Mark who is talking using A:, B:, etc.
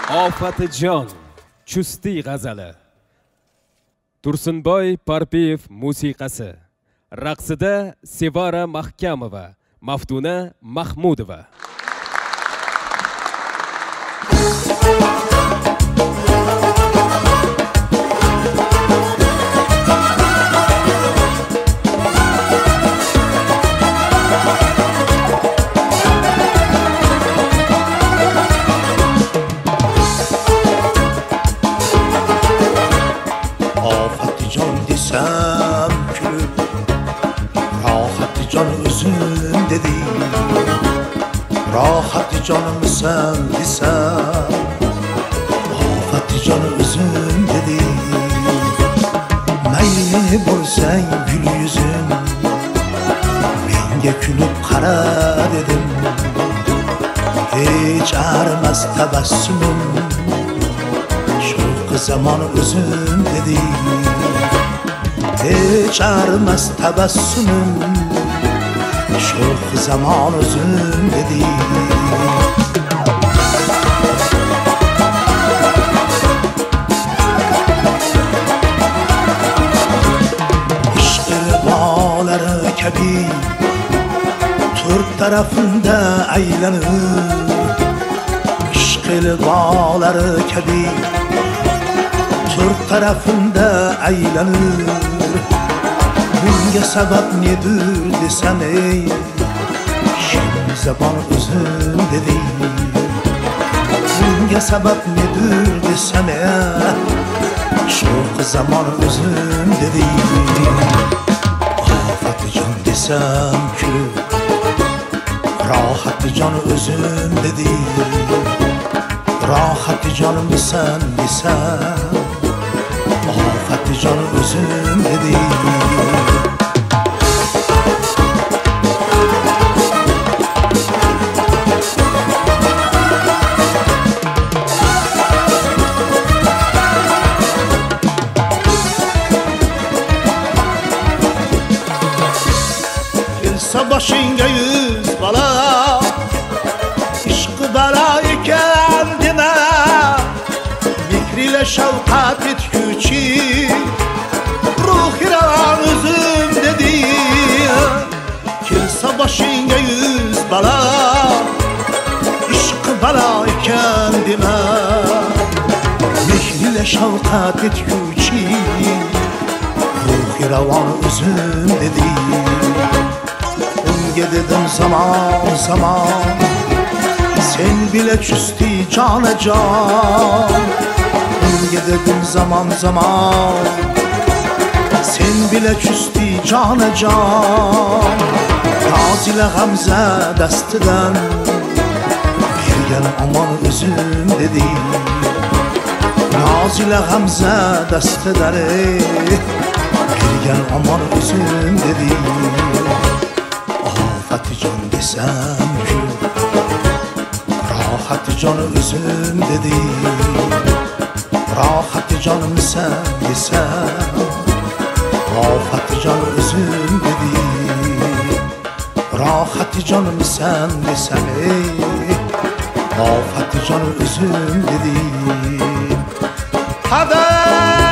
A: Ofatijon Chusti g'azali. Tursunboy Parpiyev musiqasi. Raqsida Sevara Mahkamova, Maftuna Mahmudova.
B: Ofatijon desam kulib, rohatijon o'zim dedi. Rohatijonimsan desam, ofatijon o'zim dedi. Mayli bo'lsang gul yuzim, menga kulib qara dedim. Hech arimas tabassumim, zaman o'zim dedi. Hech arimas tabassumim, sho'x zamon o'zim dedi. Ishq bolari kabi to'rt tarafimda aylanib, ishq bolari kabi to'rt tarafimda aylanır. Bunga sabab nedir desam ey, shin zabon o'zim dedi. Bunga sabab nedir desam ey, sho'x zamon o'zim dedi. Ofatijon desam kulib, rohatijon o'zim dedi. Rohatijonimsan desam, ofatijon o'zim dedi. Kelsa boshingga yuz balo, ishq balo ekan dema. Mehriyle şavqat etgüçi, ruhi ravan özüm dedi. Kelsa başınga yüz bala, ishq bala ekan dema. Mehriyle şavqat etgüçi, ruhi ravan özüm dedi. Unga dedim zaman zaman, sen bile küstü cana can. Unga dedim zaman zaman, sen bile küstü cana can. Nazile Gamze dastidan, birgen aman özüm dedi. Nazile Gamze dastidan, birgen aman özüm dedi. Ofatijon desam kulib, rohatijon o'zim dedi. Rohatijonimsan desam, ofatijon o'zim dedi. Rohatijonimsan desam ey, ofatijon o'zim dedi. Hada